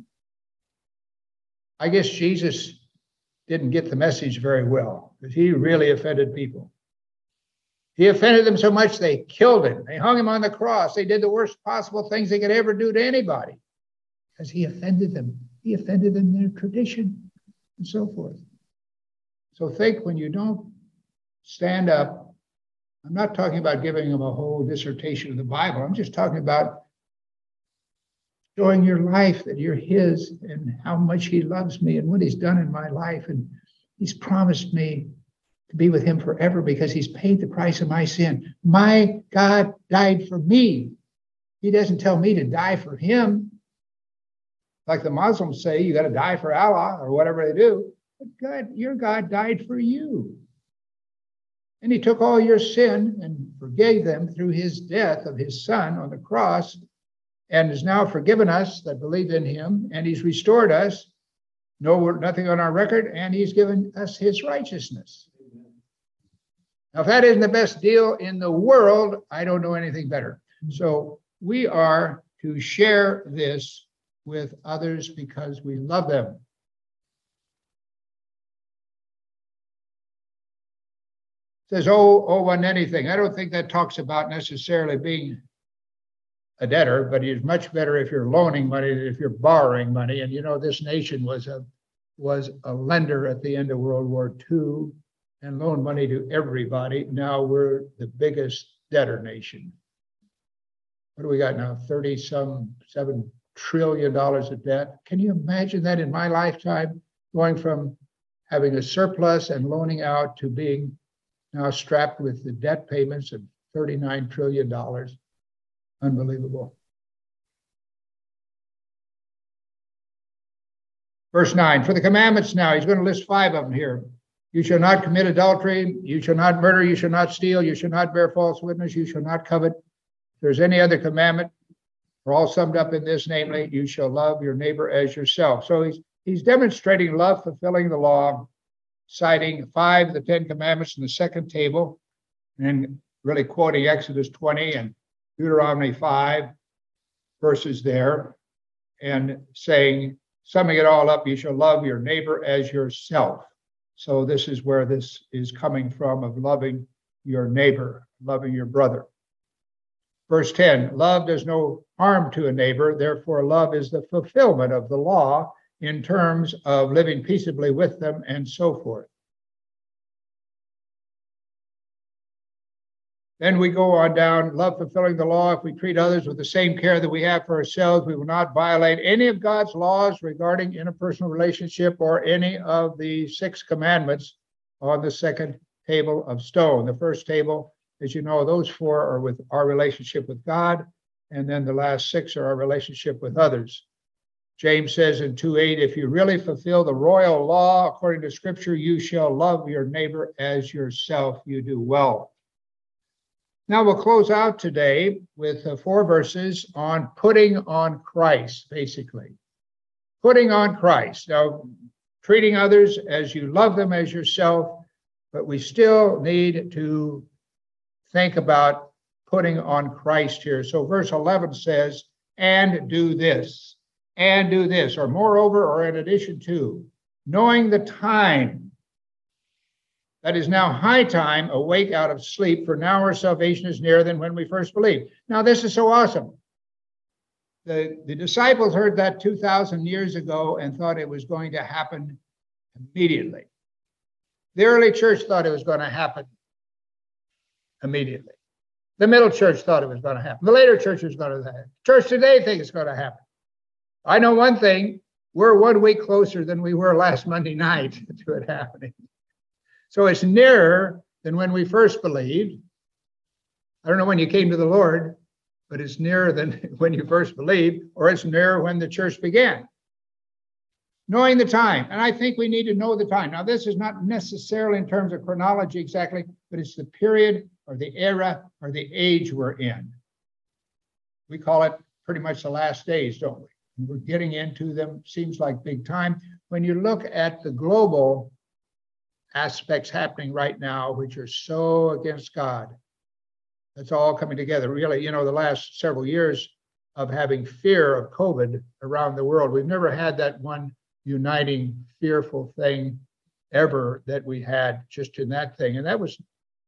I guess Jesus didn't get the message very well because he really offended people. He offended them so much they killed him. They hung him on the cross. They did the worst possible things they could ever do to anybody. because he offended them. He offended them in their tradition and so forth. So think when you don't stand up, I'm not talking about giving them a whole dissertation of the Bible. I'm just talking about showing your life that you're his and how much he loves me and what he's done in my life. And he's promised me to be with him forever because he's paid the price of my sin. My God died for me. He doesn't tell me to die for him. Like the Muslims say, you got to die for Allah or whatever they do. But God, your God died for you. And he took all your sin and forgave them through his death of his son on the cross, and has now forgiven us that believe in him, and he's restored us, nothing on our record, and he's given us his righteousness. Now, if that isn't the best deal in the world, I don't know anything better. So we are to share this with others because we love them. It says, owe one anything. I don't think that talks about necessarily being a debtor, but it's much better if you're loaning money than if you're borrowing money. And you know, this nation was a lender at the end of World War II and loaned money to everybody. Now we're the biggest debtor nation. What do we got now? $7 trillion of debt. Can you imagine that in my lifetime, going from having a surplus and loaning out to being now strapped with the debt payments of $39 trillion? Unbelievable. Verse 9, for the commandments now, he's going to list 5 of them here. You shall not commit adultery, you shall not murder, you shall not steal, you shall not bear false witness, you shall not covet. If there's any other commandment, we're all summed up in this, namely, you shall love your neighbor as yourself. So he's demonstrating love, fulfilling the law, citing 5 of the 10 commandments in the second table, and really quoting Exodus 20 and Deuteronomy 5 verses there, and saying, summing it all up, you shall love your neighbor as yourself. So this is where this is coming from, of loving your neighbor, loving your brother. Verse 10, love does no harm to a neighbor, therefore love is the fulfillment of the law in terms of living peaceably with them and so forth. Then we go on down, love fulfilling the law. If we treat others with the same care that we have for ourselves, we will not violate any of God's laws regarding interpersonal relationship or any of the 6 commandments on the second table of stone. The first table, as you know, those 4 are with our relationship with God, and then the last 6 are our relationship with others. James says in 2:8, if you really fulfill the royal law according to Scripture, you shall love your neighbor as yourself. You do well. Now we'll close out today with 4 verses on putting on Christ, basically. Putting on Christ. Now, treating others as you love them as yourself, but we still need to think about putting on Christ here. So verse 11 says, and do this, or moreover, or in addition to, knowing the time, that is now high time, awake out of sleep, for now our salvation is nearer than when we first believed. Now, this is so awesome. The disciples heard that 2,000 years ago and thought it was going to happen immediately. The early church thought it was going to happen immediately. The middle church thought it was going to happen. The later church was going to happen. Church today thinks it's going to happen. I know one thing, we're 1 week closer than we were last Monday night to it happening. So it's nearer than when we first believed. I don't know when you came to the Lord, but it's nearer than when you first believed, or it's nearer when the church began. Knowing the time, and I think we need to know the time. Now, this is not necessarily in terms of chronology exactly, but it's the period or the era or the age we're in. We call it pretty much the last days, don't we? We're getting into them, seems like big time. When you look at the global aspects happening right now, which are so against God, that's all coming together. Really, you know, the last several years of having fear of COVID around the world, we've never had that one uniting, fearful thing ever that we had just in that thing. And that was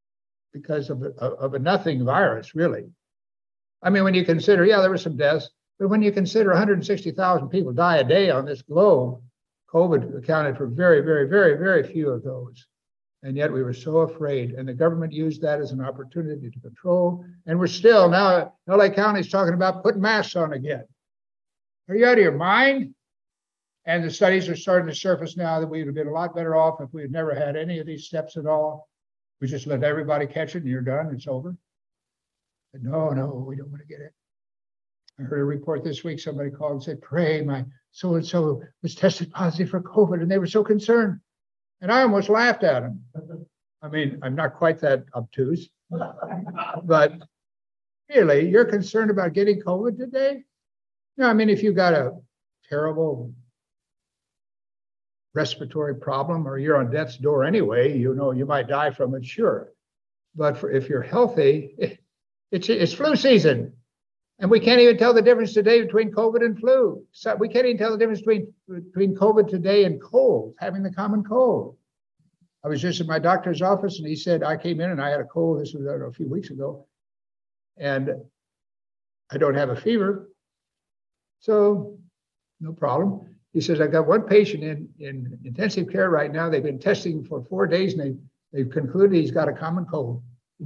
because of a nothing virus, really. I mean, when you consider, yeah, there were some deaths, But when you consider 160,000 people die a day on this globe, COVID accounted for very, very, very, very few of those. And yet we were so afraid. And the government used that as an opportunity to control. And we're still now, LA County is talking about putting masks on again. Are you out of your mind? And the studies are starting to surface now that we would have been a lot better off if we had never had any of these steps at all. We just let everybody catch it and you're done, it's over. But no, we don't want to get it. I heard a report this week, somebody called and said, pray, my so-and-so was tested positive for COVID, and they were so concerned. And I almost laughed at them. I mean, I'm not quite that obtuse, but really, you're concerned about getting COVID today? No, I mean, if you've got a terrible respiratory problem or you're on death's door anyway, you know you might die from it, sure. But if you're healthy, it's flu season. And we can't even tell the difference today between COVID and flu. So we can't even tell the difference between COVID today and cold, having the common cold. I was just in my doctor's office and he said, I came in and I had a cold. This was a few weeks ago. And I don't have a fever. So no problem. He says, I've got one patient in intensive care right now. They've been testing for 4 days and they've concluded he's got a common cold.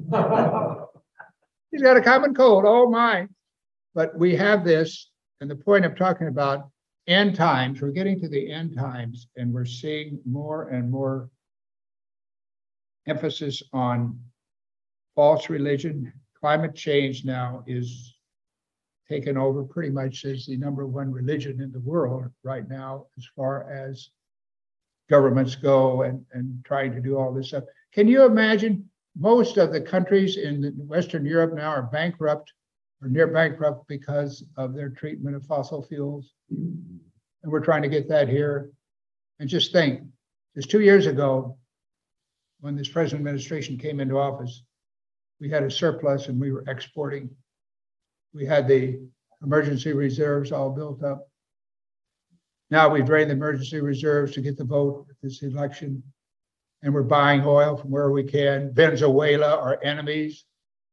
He's got a common cold. Oh my. But we have this, and the point I'm talking about, end times, we're getting to the end times, and we're seeing more and more emphasis on false religion. Climate change now is taken over pretty much as the number one religion in the world right now, as far as governments go and trying to do all this stuff. Can you imagine most of the countries in Western Europe now are bankrupt or near bankrupt because of their treatment of fossil fuels. And we're trying to get that here. And just think, just 2 years ago, when this present administration came into office, we had a surplus and we were exporting. We had the emergency reserves all built up. Now we've drained the emergency reserves to get the vote at this election. And we're buying oil from where we can. Venezuela, our enemies.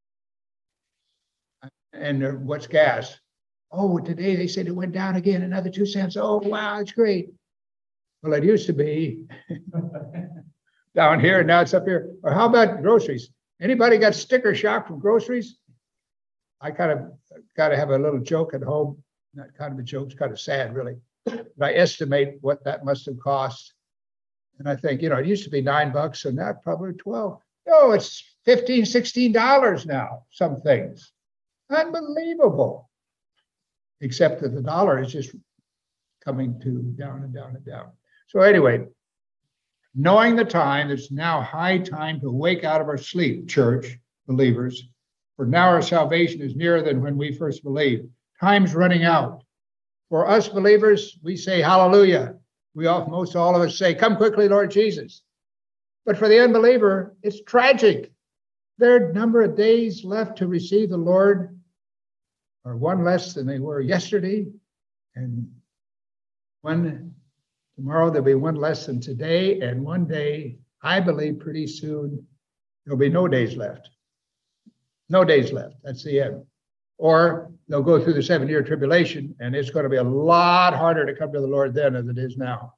And what's gas? Oh, today they said it went down again, another 2 cents. Oh, wow, it's great. Well, it used to be down here, and now it's up here. Or how about groceries? Anybody got sticker shock from groceries? I kind of got to have a little joke at home. Not kind of a joke, it's kind of sad, really. But I estimate what that must have cost. And I think, it used to be $9, so now probably 12. No, it's $15, $16 now, some things. Unbelievable. Except that the dollar is just coming to down and down and down. So anyway, knowing the time, it's now high time to wake out of our sleep, church, believers. For now our salvation is nearer than when we first believed. Time's running out. For us believers, we say hallelujah. Most all of us say, come quickly, Lord Jesus. But for the unbeliever, it's tragic. Their number of days left to receive the Lord are one less than they were yesterday. And tomorrow there'll be one less than today. And one day, I believe pretty soon, there'll be no days left. No days left. That's the end. Or they'll go through the 7-year tribulation, and it's going to be a lot harder to come to the Lord then as it is now.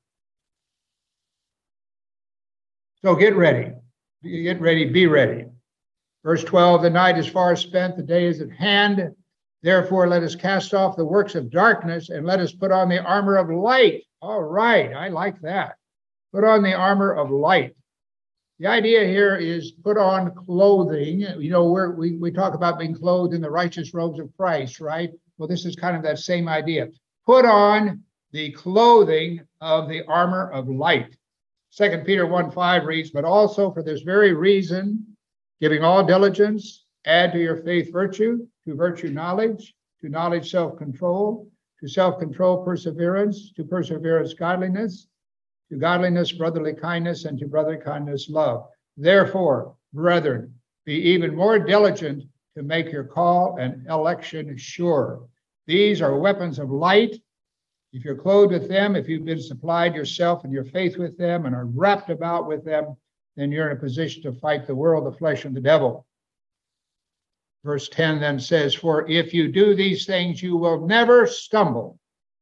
So get ready. Get ready. Be ready. Verse 12, the night is far spent, the day is at hand. Therefore, let us cast off the works of darkness and let us put on the armor of light. All right, I like that. Put on the armor of light. The idea here is put on clothing. We talk about being clothed in the righteous robes of Christ, right? Well, this is kind of that same idea. Put on the clothing of the armor of light. 2 Peter 1:5 reads, but also for this very reason, giving all diligence, add to your faith virtue, to virtue knowledge, to knowledge self-control, to self-control perseverance, to perseverance godliness, to godliness brotherly kindness, and to brotherly kindness love. Therefore, brethren, be even more diligent to make your call and election sure. These are weapons of light. If you're clothed with them, if you've been supplied yourself and your faith with them and are wrapped about with them, then you're in a position to fight the world, the flesh, and the devil. Verse 10 then says, for if you do these things, you will never stumble.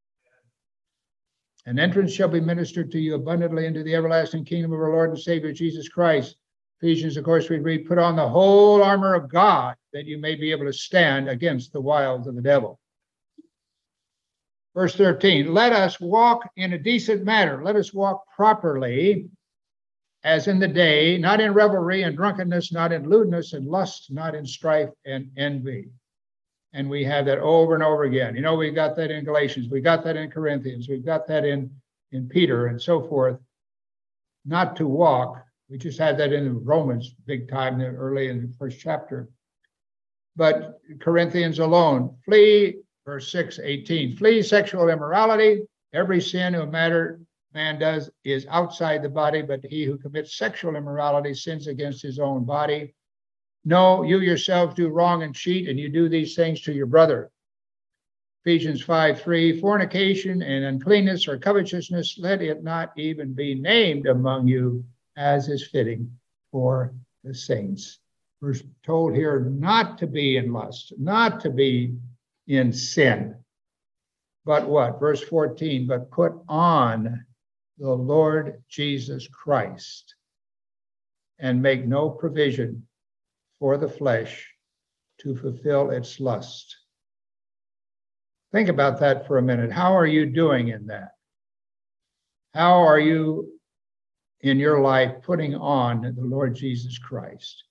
An entrance shall be ministered to you abundantly into the everlasting kingdom of our Lord and Savior Jesus Christ. Ephesians, of course, we read, put on the whole armor of God that you may be able to stand against the wiles of the devil. Verse 13, let us walk in a decent manner. Let us walk properly as in the day, not in revelry and drunkenness, not in lewdness and lust, not in strife and envy. And we have that over and over again. You know, we got that in Galatians. We got that in Corinthians. We've got that in Peter and so forth. Not to walk. We just had that in Romans big time early in the first chapter. But Corinthians alone, flee, verse 6:18, flee sexual immorality. Every sin a man does is outside the body, but he who commits sexual immorality sins against his own body. No, you yourselves do wrong and cheat, and you do these things to your brother. Ephesians 5:3, fornication and uncleanness or covetousness, let it not even be named among you, as is fitting for the saints. We're told here not to be in lust, not to be in sin. But what? Verse 14, but put on the Lord Jesus Christ and make no provision for the flesh to fulfill its lust. Think about that for a minute. How are you doing in that? How are you in your life putting on the Lord Jesus Christ?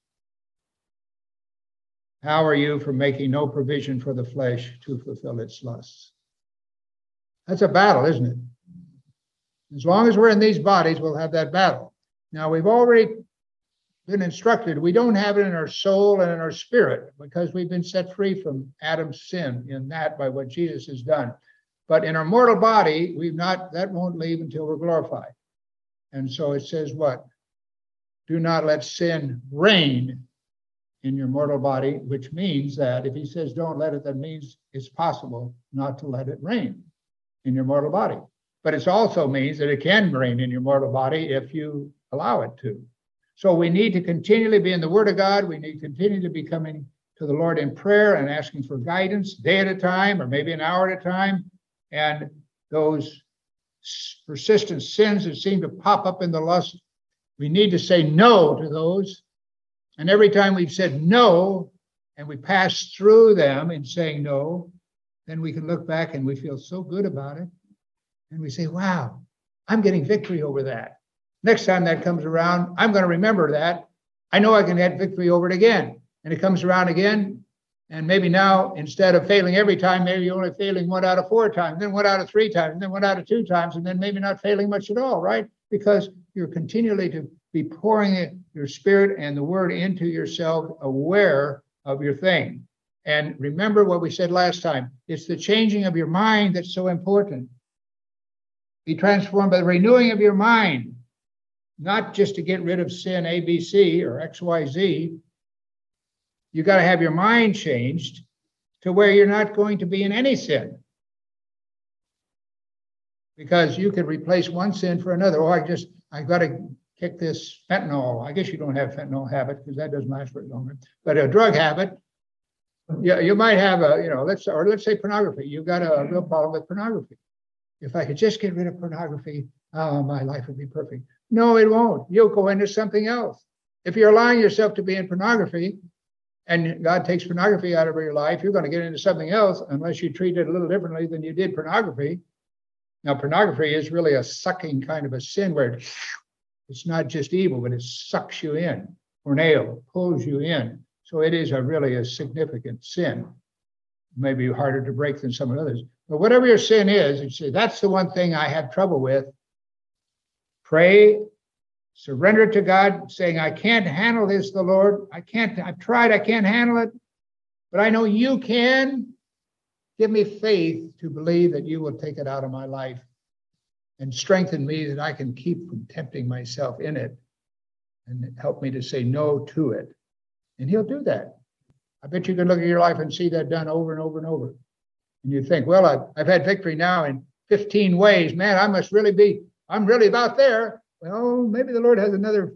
How are you for making no provision for the flesh to fulfill its lusts? That's a battle, isn't it? As long as we're in these bodies, we'll have that battle. Now, we've already been instructed. We don't have it in our soul and in our spirit because we've been set free from Adam's sin in that by what Jesus has done. But in our mortal body, that won't leave until we're glorified. And so it says what? Do not let sin reign in your mortal body, which means that if he says don't let it, that means it's possible not to let it reign in your mortal body. But it also means that it can reign in your mortal body if you allow it to. So we need to continually be in the Word of God. We need to continue to be coming to the Lord in prayer and asking for guidance day at a time or maybe an hour at a time. And those persistent sins that seem to pop up in the lust, we need to say no to those. And every time we've said no and we pass through them in saying no, then we can look back and we feel so good about it. And we say, wow, I'm getting victory over that. Next time that comes around, I'm going to remember that. I know I can get victory over it again. And it comes around again. And maybe now, instead of failing every time, maybe you're only failing 1 out of 4 times, then 1 out of 3 times, and then 1 out of 2 times, and then maybe not failing much at all, right? Because you're continually to be pouring your spirit and the word into yourself, aware of your thing. And remember what we said last time. It's the changing of your mind that's so important. Be transformed by the renewing of your mind. Not just to get rid of sin A, B, C, or X, Y, Z. You got to have your mind changed to where you're not going to be in any sin. Because you could replace one sin for another. Oh, I got to kick this fentanyl. I guess you don't have fentanyl habit because that doesn't last very long. But a drug habit, yeah, you might have let's say pornography. You've got a real problem with pornography. If I could just get rid of pornography, my life would be perfect. No, it won't. You'll go into something else. If you're allowing yourself to be in pornography and God takes pornography out of your life, you're going to get into something else unless you treat it a little differently than you did pornography. Now, pornography is really a sucking kind of a sin where it's not just evil, but it sucks you in. Porneo pulls you in. So it is really a significant sin. Maybe harder to break than some of the others. But whatever your sin is, you say, that's the one thing I have trouble with. Pray, surrender to God, saying, I can't handle this, the Lord. I've tried, I can't handle it. But I know you can. Give me faith to believe that you will take it out of my life and strengthen me that I can keep from tempting myself in it and help me to say no to it. And he'll do that. I bet you can look at your life and see that done over and over and over. And you think, well, I've had victory now in 15 ways. Man, I'm really about there. Well, maybe the Lord has another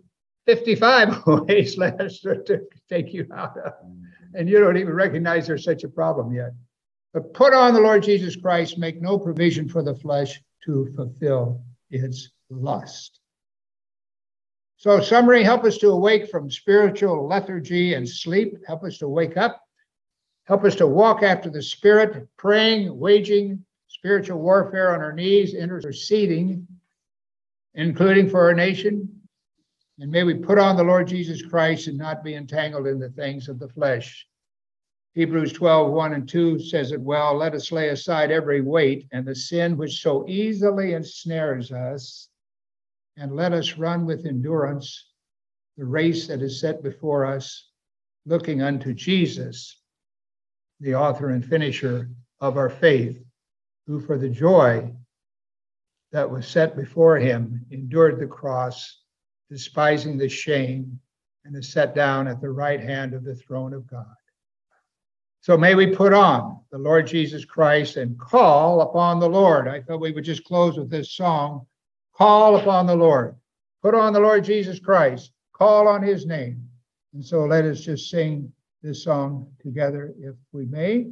55 ways less to take you out of. And you don't even recognize there's such a problem yet. But put on the Lord Jesus Christ, make no provision for the flesh to fulfill its lust. So summary, help us to awake from spiritual lethargy and sleep. Help us to wake up. Help us to walk after the Spirit, praying, waging spiritual warfare on our knees, interceding, including for our nation. And may we put on the Lord Jesus Christ and not be entangled in the things of the flesh. Hebrews 12:1-2 says it well. Let us lay aside every weight and the sin which so easily ensnares us, and let us run with endurance the race that is set before us, looking unto Jesus, the author and finisher of our faith, who for the joy that was set before him endured the cross, despising the shame, and is set down at the right hand of the throne of God. So may we put on the Lord Jesus Christ and call upon the Lord. I thought we would just close with this song, Call Upon the Lord. Put on the Lord Jesus Christ. Call on his name. And so let us just sing this song together, if we may.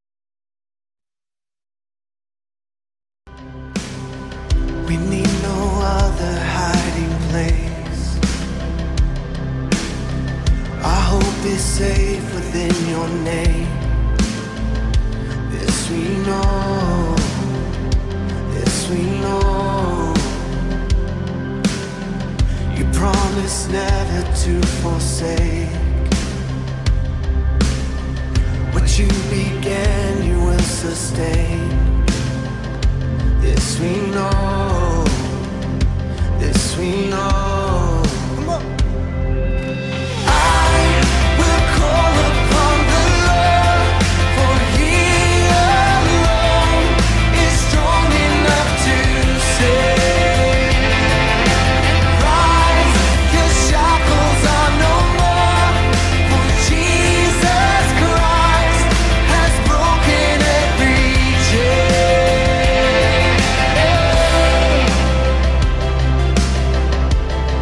We need no other hiding place. Our hope is safe within your name. This we know, this we know. You promise never to forsake. What you began, you will sustain. This we know, this we know. Come on. I will call upon the Lord, for he alone is strong enough to save. Rise, your shackles are no more, for Jesus Christ has broken every chain.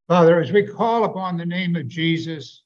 Father, as we call upon the name of Jesus,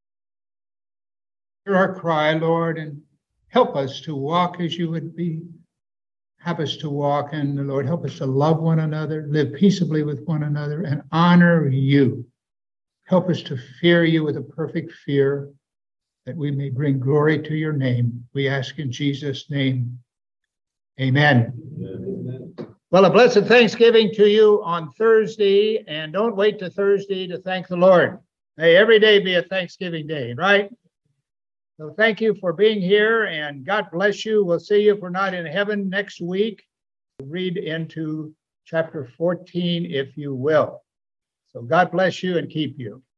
hear our cry, Lord, and help us to walk as you would be. Have us to walk, and Lord, help us to love one another, live peaceably with one another, and honor you. Help us to fear you with a perfect fear, that we may bring glory to your name. We ask in Jesus' name. Amen. Amen. Well, a blessed Thanksgiving to you on Thursday, and don't wait to Thursday to thank the Lord. May every day be a Thanksgiving day, right? So thank you for being here, and God bless you. We'll see you if we're not in heaven next week. Read into chapter 14, if you will. So God bless you and keep you.